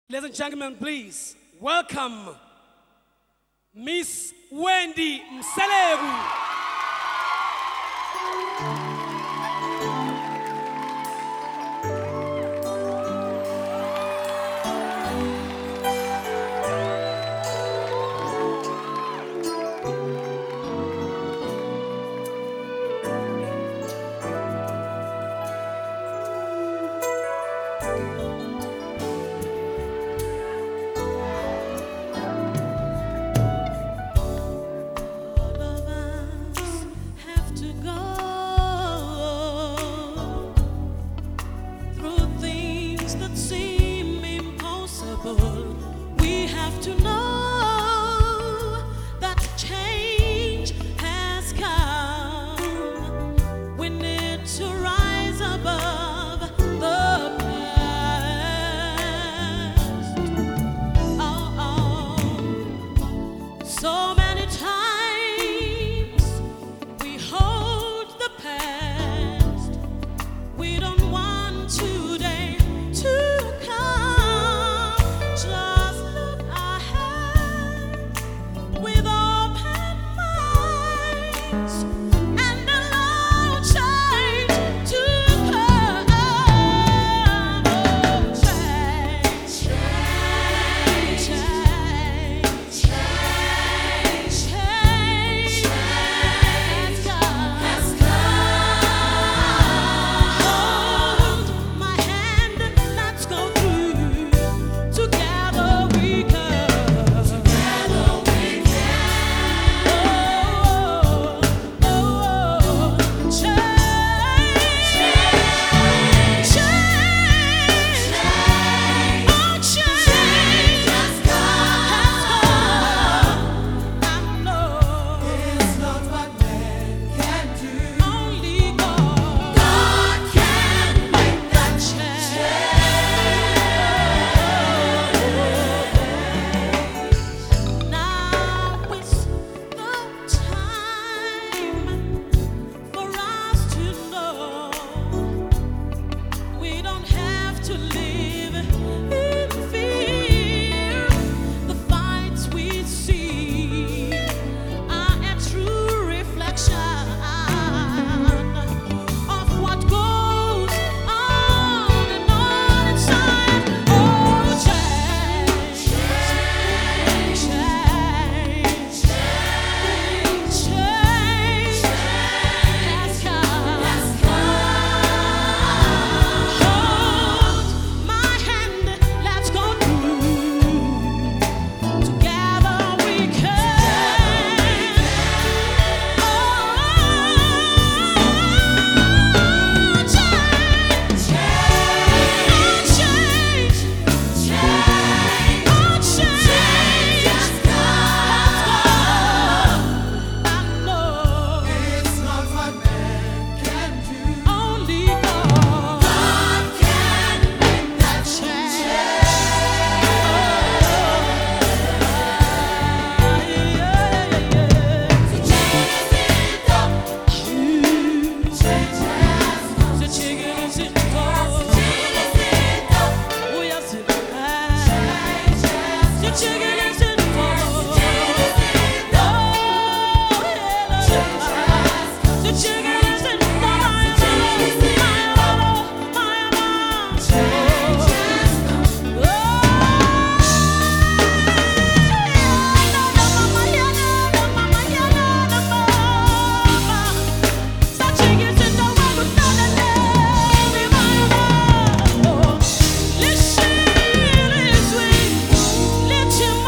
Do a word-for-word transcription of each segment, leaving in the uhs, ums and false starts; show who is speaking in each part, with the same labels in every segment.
Speaker 1: Ladies and gentlemen, please welcome Miss Wendy Mseleru.
Speaker 2: We have to know that change has come. We need to rise above the past. Oh, oh. So many times we hold the past. We don't want today to just look ahead with open minds and allow change to come. Change, change, change, change, change has come. Hold my hand and let's go through. Together we can. Together we can. Oh, oh, change, change, change, oh, change has come. I know it's not what man can do. Only God. God can make that change. Now is the time for us to know we don't have to live in fear. The fights we see are a true reflection of what goes on and on inside. Oh, change, change, change, change has come. Hold my hand, let's go through. Together we can. Oh, change, change, change, change, oh, change has come. I know it's not what man can do. Only God. God can make that change. Let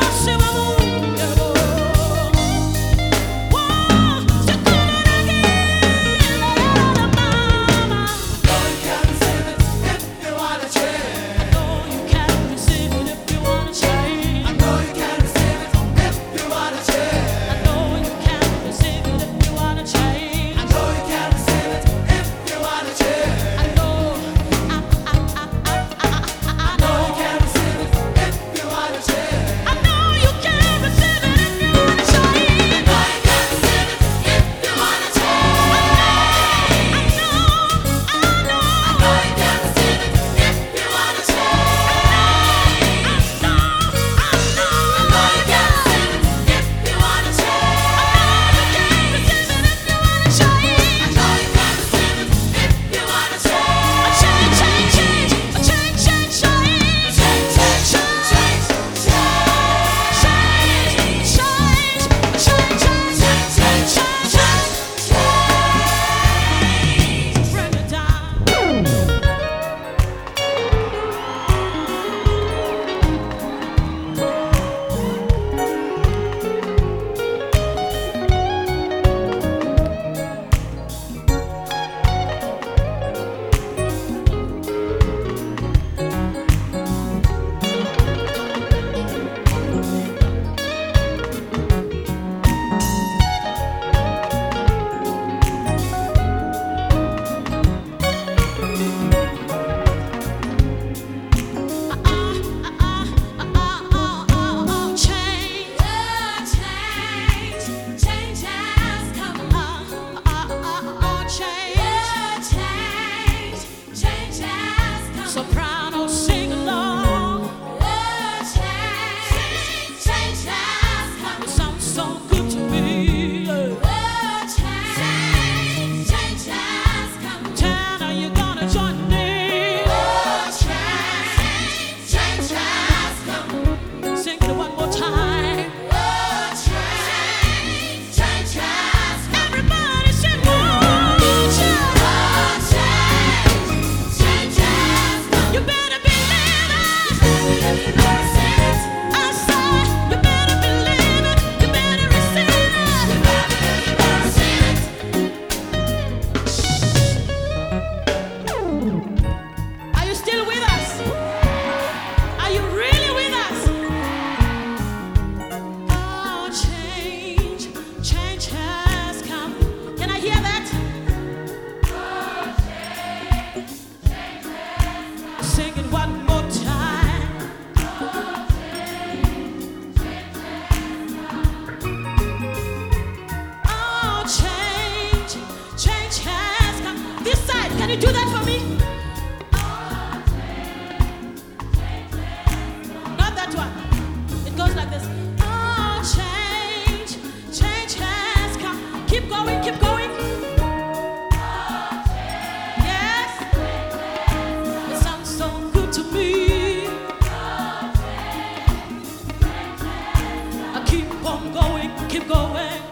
Speaker 2: I said, you better believe it, you better receive it. Are you still with us? Are you really with us? Oh, change, change has come. Can I hear that? Sing it one more time. Oh, change, change has come. This side, can you do that for me? Not that one. It goes like this. Oh, change, change has come. Keep going, keep going. Yes. It sounds so good to me. I keep on going, keep going.